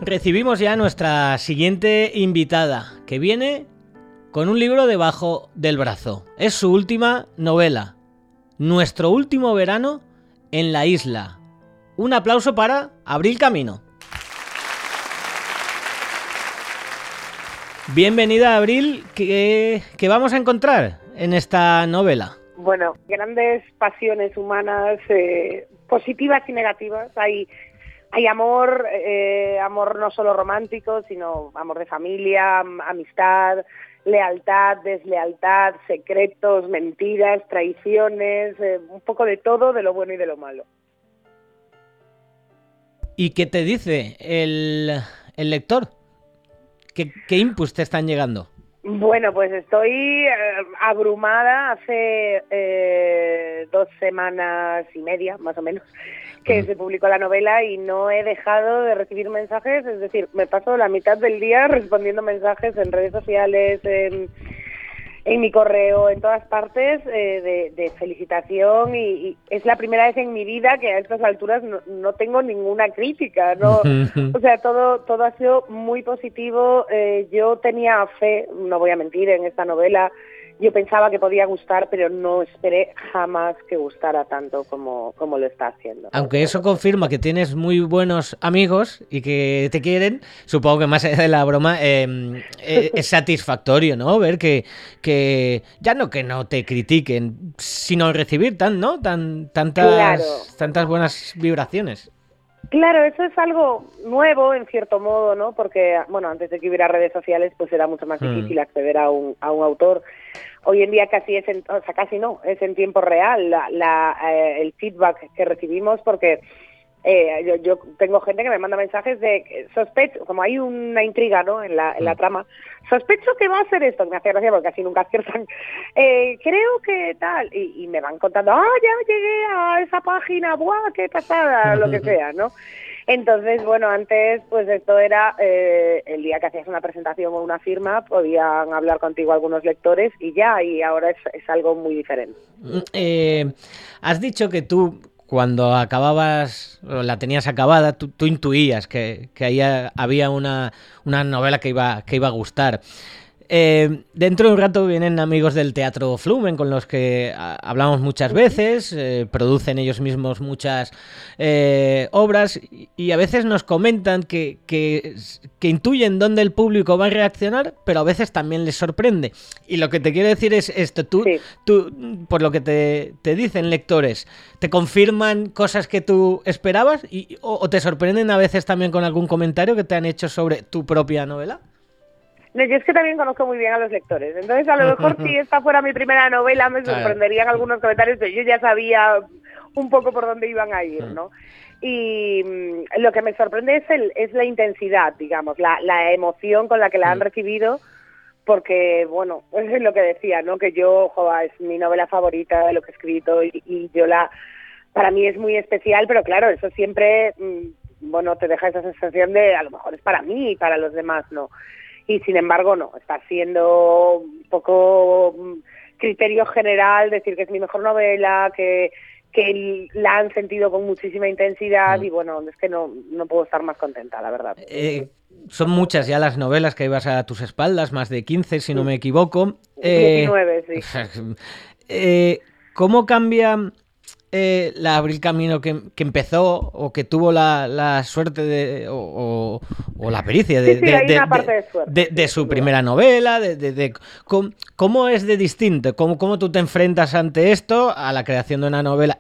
recibimos ya nuestra siguiente invitada, que viene con un libro debajo del brazo. Es su última novela, Nuestro último verano en la isla. Un aplauso para Abril Camino. Bienvenida, Abril. ¿Qué vamos a encontrar en esta novela? Bueno, grandes pasiones humanas, positivas y negativas. Hay amor, amor no solo romántico, sino amor de familia, amistad, lealtad, deslealtad, secretos, mentiras, traiciones, un poco de todo, de lo bueno y de lo malo. ¿Y qué te dice el lector? ¿Qué inputs te están llegando? Bueno, pues estoy abrumada hace 2 semanas y media, más o menos, que se publicó la novela y no he dejado de recibir mensajes, es decir, me paso la mitad del día respondiendo mensajes en redes sociales, en mi correo, en todas partes, de felicitación y es la primera vez en mi vida que a estas alturas no tengo ninguna crítica, ¿no? O sea, todo ha sido muy positivo. Yo tenía fe, no voy a mentir, en esta novela. Yo pensaba que podía gustar, pero no esperé jamás que gustara tanto como lo está haciendo. Aunque eso confirma que tienes muy buenos amigos y que te quieren, supongo que más allá de la broma, es satisfactorio, ¿no? Ver que ya no que no te critiquen, sino recibir tantas buenas vibraciones. Claro, eso es algo nuevo en cierto modo, ¿no? Porque, bueno, antes de que hubiera redes sociales, pues era mucho más difícil acceder a un autor. Hoy en día casi es en tiempo real el feedback que recibimos, porque yo tengo gente que me manda mensajes de sospecho, como hay una intriga, ¿no? en la trama, sospecho que va a ser esto, me hace gracia porque casi nunca aciertan, creo que tal, y me van contando, ya llegué a esa página, ¡buah, qué pasada! Lo que sea, ¿no? Entonces, bueno, antes pues esto era el día que hacías una presentación o una firma, podían hablar contigo algunos lectores y ahora es algo muy diferente. Has dicho que tú, cuando acababas, o la tenías acabada, tú intuías que ahí había una novela que iba a gustar. Dentro de un rato vienen amigos del Teatro Flumen con los que hablamos muchas veces, producen ellos mismos muchas obras y a veces nos comentan que intuyen dónde el público va a reaccionar, pero a veces también les sorprende. Y lo que te quiero decir es esto, tú por lo que te dicen lectores, ¿te confirman cosas que tú esperabas o te sorprenden a veces también con algún comentario que te han hecho sobre tu propia novela? No, yo es que también conozco muy bien a los lectores, entonces a lo mejor si esta fuera mi primera novela me sorprenderían algunos comentarios, pero yo ya sabía un poco por dónde iban a ir, ¿no? Y lo que me sorprende es la intensidad, digamos, la emoción con la que la han recibido, porque, bueno, es lo que decía, ¿no? Que yo, es mi novela favorita de lo que he escrito y para mí es muy especial, pero claro, eso siempre, te deja esa sensación de a lo mejor es para mí y para los demás, ¿no? Y sin embargo no, está siendo un poco criterio general decir que es mi mejor novela, que la han sentido con muchísima intensidad y bueno, es que no puedo estar más contenta, la verdad. Son muchas ya las novelas que llevas a tus espaldas, más de 15 si no me equivoco. 19, sí. ¿Cómo cambia la Abril Camino que empezó o que tuvo la suerte o la pericia de su primera novela, ¿cómo es de distinto? ¿Cómo tú te enfrentas ante esto a la creación de una novela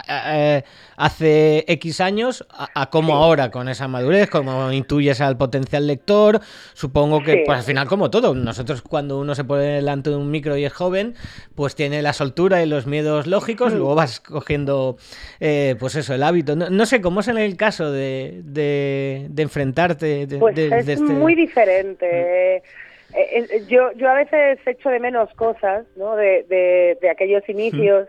hace X años a cómo ahora, con esa madurez, cómo intuyes al potencial lector? Supongo que pues al final, como todo, nosotros cuando uno se pone delante de un micro y es joven, pues tiene la soltura y los miedos lógicos, luego vas cogiendo pues eso, el hábito. No sé cómo es en el caso de enfrentarte es muy diferente. Yo a veces echo de menos cosas, ¿no? de aquellos inicios.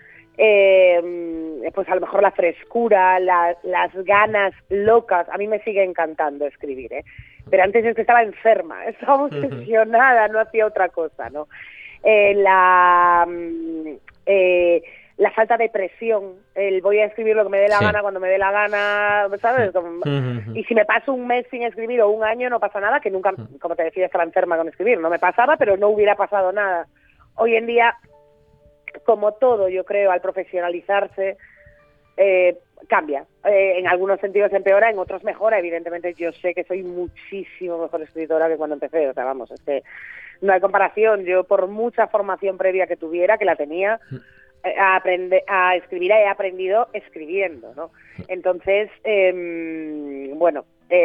Pues a lo mejor la frescura, las ganas locas. A mí me sigue encantando escribir, pero antes es que estaba enferma, estaba obsesionada, no hacía otra cosa, ¿no? la falta de presión, el voy a escribir lo que me dé la gana cuando me dé la gana, ¿sabes? Y si me paso un mes sin escribir o un año no pasa nada, que nunca, como te decía, estaba enferma con escribir, no me pasaba, pero no hubiera pasado nada. Hoy en día, como todo, yo creo, al profesionalizarse, cambia. En algunos sentidos empeora, en otros mejora. Evidentemente, yo sé que soy muchísimo mejor escritora que cuando empecé. O sea, vamos, es que no hay comparación. Yo, por mucha formación previa que tuviera, que la tenía, a escribir he aprendido escribiendo, ¿no? Entonces, bueno,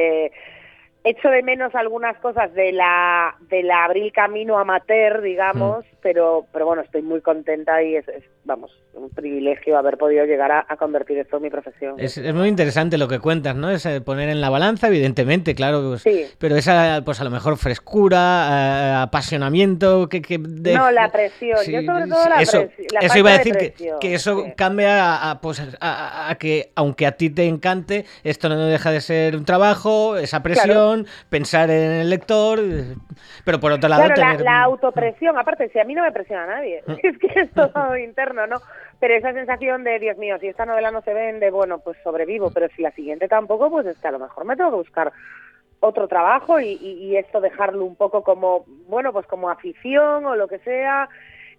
echo de menos algunas cosas de la Abril camino amateur, digamos, pero bueno, estoy muy contenta y es vamos, un privilegio haber podido llegar a convertir esto en mi profesión. Es muy interesante lo que cuentas, ¿no? Es poner en la balanza, evidentemente, claro, pues, sí. Pero esa, pues a lo mejor frescura, apasionamiento, no, la presión, sí, yo sobre todo la eso, presión. La eso iba a decir presión, que eso cambia a que, aunque a ti te encante, esto no deja de ser un trabajo, esa presión, pensar en el lector, pero por otro lado... Claro, la autopresión, aparte, si a mí no me presiona nadie, es que es todo interno, ¿no? Pero esa sensación de, Dios mío, si esta novela no se vende, bueno, pues sobrevivo, pero si la siguiente tampoco, pues es que a lo mejor me tengo que buscar otro trabajo y esto dejarlo un poco como, bueno, pues como afición o lo que sea.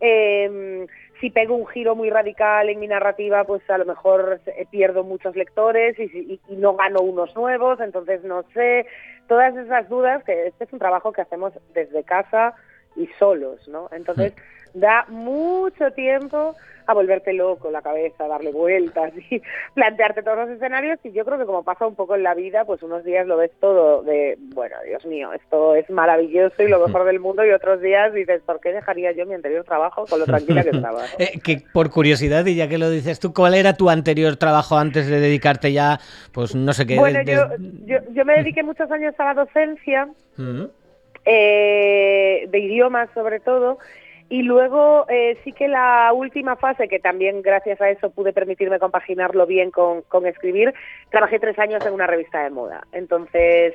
Si pego un giro muy radical en mi narrativa, pues a lo mejor pierdo muchos lectores y no gano unos nuevos, entonces no sé, todas esas dudas, que este es un trabajo que hacemos desde casa y solos, ¿no? Entonces da mucho tiempo a volverte loco la cabeza, a darle vueltas y plantearte todos los escenarios, y yo creo que como pasa un poco en la vida, pues unos días lo ves todo de, bueno, Dios mío, esto es maravilloso y lo mejor del mundo, y otros días dices, ¿por qué dejaría yo mi anterior trabajo con lo tranquila que estaba? ¿No? Que por curiosidad, y ya que lo dices tú, ¿cuál era tu anterior trabajo antes de dedicarte ya, pues no sé qué? Bueno, yo me dediqué muchos años a la docencia, de idiomas sobre todo, y luego sí que la última fase, que también gracias a eso pude permitirme compaginarlo bien con escribir, trabajé 3 años en una revista de moda. Entonces,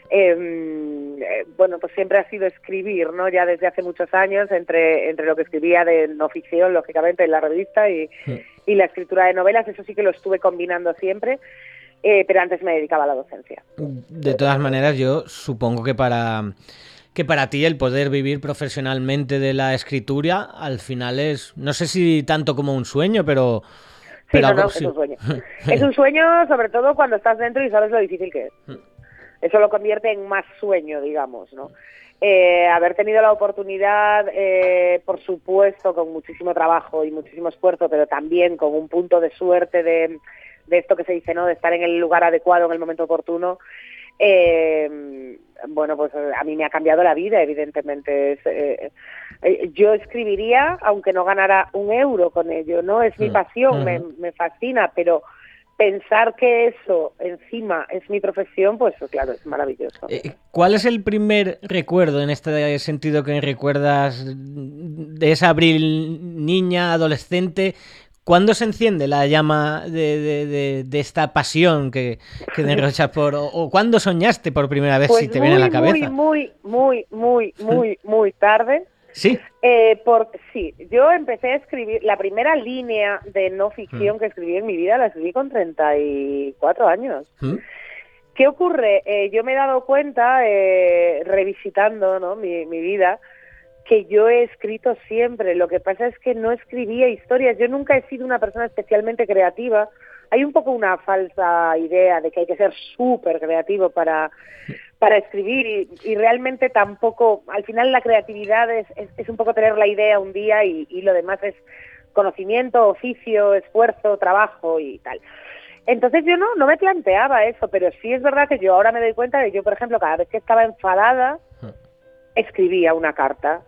bueno, pues siempre ha sido escribir, ¿no? Ya desde hace muchos años, entre lo que escribía de no ficción, lógicamente, en la revista y la escritura de novelas, eso sí que lo estuve combinando siempre. Pero antes me dedicaba a la docencia. De todas maneras, yo supongo que para ti el poder vivir profesionalmente de la escritura al final es, no sé si tanto como un sueño, pero sí, es un sueño. Es un sueño sobre todo cuando estás dentro y sabes lo difícil que es. Eso lo convierte en más sueño, digamos, ¿no? Haber tenido la oportunidad, por supuesto, con muchísimo trabajo y muchísimo esfuerzo, pero también con un punto de suerte de esto que se dice, ¿no? De estar en el lugar adecuado, en el momento oportuno. Bueno, pues a mí me ha cambiado la vida, evidentemente. Yo escribiría aunque no ganara un euro con ello, ¿no? Es mi pasión, me fascina, pero pensar que eso encima es mi profesión, pues claro, es maravilloso. ¿Cuál es el primer recuerdo en este sentido que recuerdas de esa Abril niña, adolescente? ¿Cuándo se enciende la llama de esta pasión que derrochas o cuándo soñaste por primera vez, pues si te viene a la cabeza? Muy tarde. ¿Sí? Sí, yo empecé a escribir, la primera línea de no ficción que escribí en mi vida la escribí con 34 años. ¿Qué ocurre? Yo me he dado cuenta, revisitando, ¿no? mi vida, que yo he escrito siempre. Lo que pasa es que no escribía historias. Yo nunca he sido una persona especialmente creativa. Hay un poco una falsa idea de que hay que ser súper creativo para escribir y realmente tampoco. Al final la creatividad es un poco tener la idea un día y lo demás es conocimiento, oficio, esfuerzo, trabajo y tal. Entonces yo no me planteaba eso, pero sí es verdad que yo ahora me doy cuenta de que yo, por ejemplo, cada vez que estaba enfadada, escribía una carta.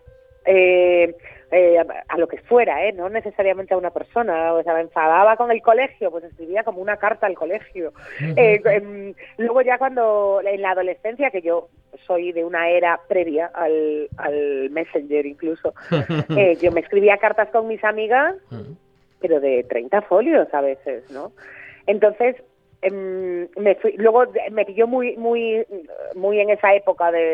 A lo que fuera, no necesariamente a una persona. O sea, me enfadaba con el colegio, pues escribía como una carta al colegio. Luego ya cuando en la adolescencia, que yo soy de una era previa al Messenger incluso, yo me escribía cartas con mis amigas, pero de 30 folios a veces, ¿no? Entonces luego me pilló muy en esa época de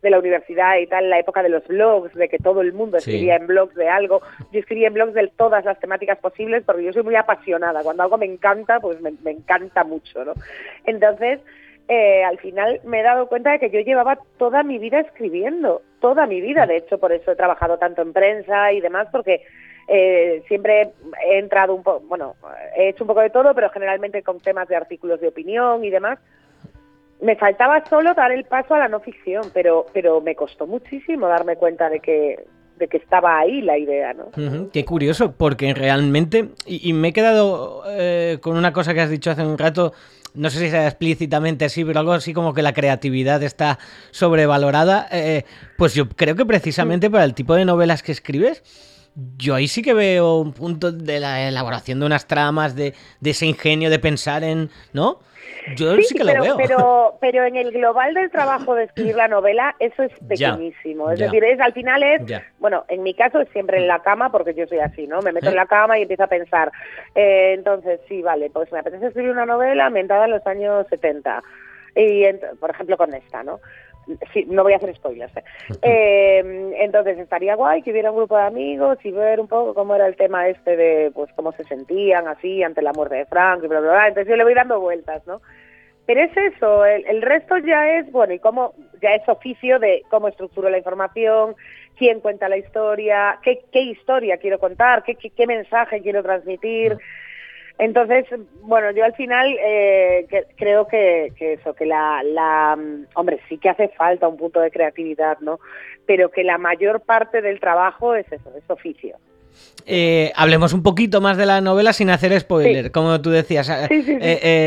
la universidad y tal, la época de los blogs, de que todo el mundo escribía en blogs de algo. Yo escribía en blogs de todas las temáticas posibles porque yo soy muy apasionada. Cuando algo me encanta, pues me encanta mucho, ¿no? Entonces, al final me he dado cuenta de que yo llevaba toda mi vida escribiendo, toda mi vida. De hecho, por eso he trabajado tanto en prensa y demás, porque siempre he entrado un poco, bueno, he hecho un poco de todo, pero generalmente con temas de artículos de opinión y demás. Me faltaba solo dar el paso a la no ficción, pero me costó muchísimo darme cuenta de que estaba ahí la idea, ¿no? Qué curioso, porque realmente, y me he quedado con una cosa que has dicho hace un rato, no sé si sea explícitamente así, pero algo así como que la creatividad está sobrevalorada. Pues yo creo que precisamente para el tipo de novelas que escribes, yo ahí sí que veo un punto de la elaboración de unas tramas, de ese ingenio de pensar en, ¿no? Yo sí que lo veo. Pero en el global del trabajo de escribir la novela, eso es pequeñísimo. Es decir, al final bueno, en mi caso es siempre en la cama, porque yo soy así, ¿no? Me meto en la cama y empiezo a pensar. Entonces, sí, vale, pues me apetece escribir una novela ambientada en los años 70. Y, por ejemplo, con esta, ¿no? Sí, no voy a hacer spoilers. Entonces estaría guay que hubiera un grupo de amigos y ver un poco cómo era el tema este de pues cómo se sentían así ante la muerte de Frank y bla, bla, bla. Entonces yo le voy dando vueltas, ¿no? Pero es eso, el resto ya es, bueno, y cómo ya es oficio de cómo estructuro la información, quién cuenta la historia, qué historia quiero contar, qué mensaje quiero transmitir. Entonces, bueno, yo al final creo que eso, que hombre, sí que hace falta un punto de creatividad, ¿no? Pero que la mayor parte del trabajo es eso, es oficio. Hablemos un poquito más de la novela sin hacer spoiler, como tú decías. Sí.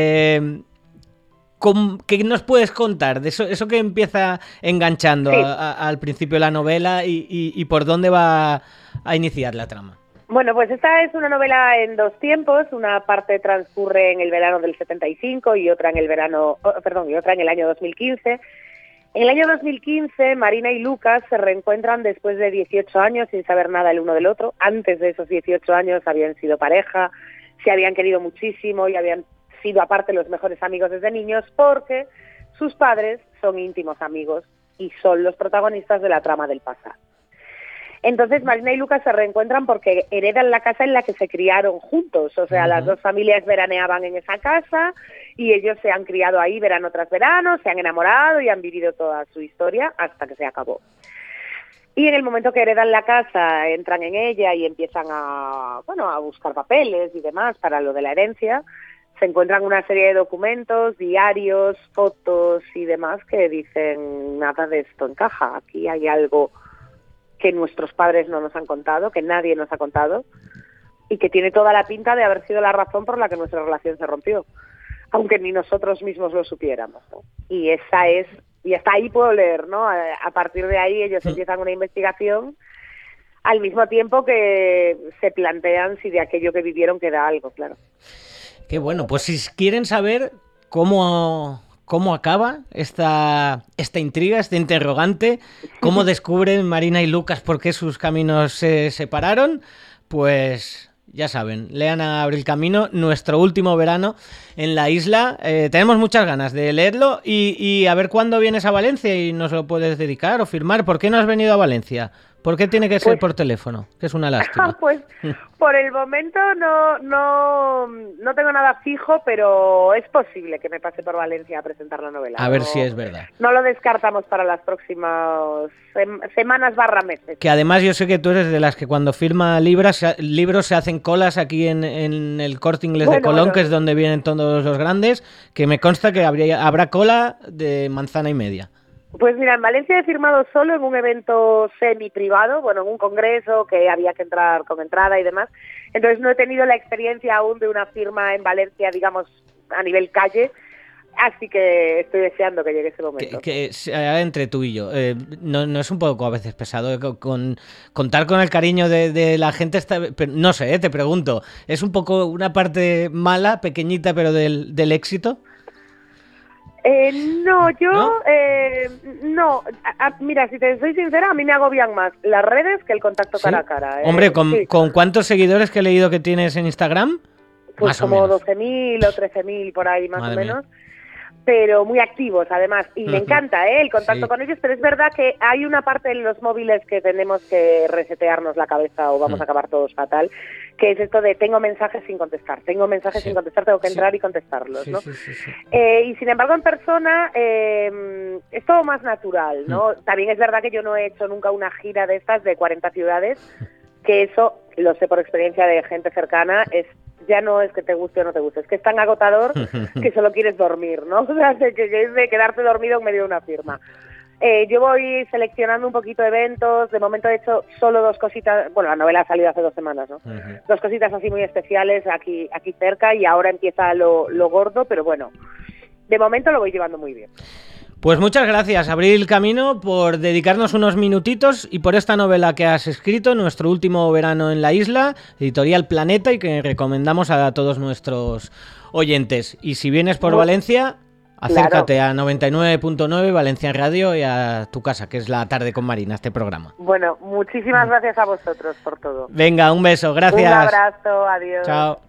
¿Qué nos puedes contar de eso que empieza enganchando al principio de la novela y por dónde va a iniciar la trama? Bueno, pues esta es una novela en dos tiempos. Una parte transcurre en el verano del 75 y otra en el año 2015. En el año 2015, Marina y Lucas se reencuentran después de 18 años sin saber nada el uno del otro. Antes de esos 18 años habían sido pareja, se habían querido muchísimo y habían sido aparte los mejores amigos desde niños porque sus padres son íntimos amigos y son los protagonistas de la trama del pasado. Entonces Marina y Lucas se reencuentran porque heredan la casa en la que se criaron juntos, o sea, las dos familias veraneaban en esa casa y ellos se han criado ahí verano tras verano, se han enamorado y han vivido toda su historia hasta que se acabó. Y en el momento que heredan la casa, entran en ella y empiezan a buscar papeles y demás para lo de la herencia, se encuentran una serie de documentos, diarios, fotos y demás que dicen nada de esto encaja, aquí hay algo que nuestros padres no nos han contado, que nadie nos ha contado, y que tiene toda la pinta de haber sido la razón por la que nuestra relación se rompió, aunque ni nosotros mismos lo supiéramos, ¿no? Y hasta ahí puedo leer, ¿no? A partir de ahí ellos empiezan una investigación, al mismo tiempo que se plantean si de aquello que vivieron queda algo, claro. Qué bueno, pues si quieren saber cómo acaba esta intriga, este interrogante, cómo descubren Marina y Lucas por qué sus caminos se separaron, pues ya saben, lean a Abril Camino, Nuestro último verano en la isla. Tenemos muchas ganas de leerlo y a ver cuándo vienes a Valencia y nos lo puedes dedicar o firmar. ¿Por qué no has venido a Valencia? ¿Por qué tiene que ser por teléfono? Que es una lástima. Pues por el momento no tengo nada fijo, pero es posible que me pase por Valencia a presentar la novela. A ver si es verdad. No lo descartamos para las próximas semanas / meses. Que además yo sé que tú eres de las que cuando firma libros se hacen colas aquí en el Corte Inglés de Colón, que es donde vienen todos los grandes, que me consta que habrá cola de manzana y media. Pues mira, en Valencia he firmado solo en un evento semi-privado, en un congreso que había que entrar con entrada y demás. Entonces no he tenido la experiencia aún de una firma en Valencia, digamos, a nivel calle, así que estoy deseando que llegue ese momento. Que entre tú y yo, no es un poco a veces pesado contar con el cariño de la gente, no sé, te pregunto, ¿es un poco una parte mala, pequeñita, pero del éxito? No. Mira, si te soy sincera, a mí me agobian más las redes que el contacto cara a cara. Hombre, ¿con cuántos seguidores que he leído que tienes en Instagram? Pues más como 12.000 o 13.000 por ahí, más o menos. pero muy activos además, y me encanta el contacto con ellos, pero es verdad que hay una parte en los móviles que tenemos que resetearnos la cabeza o vamos a acabar todos fatal, que es esto de tengo mensajes sin contestar, tengo que entrar y contestarlos, ¿no? Y sin embargo en persona es todo más natural, ¿no? También es verdad que yo no he hecho nunca una gira de estas de 40 ciudades, que eso, lo sé por experiencia de gente cercana, ya no es que te guste o no te guste, es que es tan agotador que solo quieres dormir, ¿no? O sea, que es de quedarte dormido en medio de una firma. Yo voy seleccionando un poquito de eventos, de momento he hecho solo 2 cositas, bueno, la novela ha salido hace 2 semanas, ¿no? 2 cositas así muy especiales aquí cerca y ahora empieza lo gordo, pero bueno, de momento lo voy llevando muy bien. Pues muchas gracias, Abril Camino, por dedicarnos unos minutitos y por esta novela que has escrito, Nuestro último verano en la isla, Editorial Planeta, y que recomendamos a todos nuestros oyentes. Y si vienes por Valencia, acércate a 99.9 Valencia Radio y a tu casa, que es La tarde con Marina, este programa. Bueno, muchísimas gracias a vosotros por todo. Venga, un beso, gracias. Un abrazo, adiós. Chao.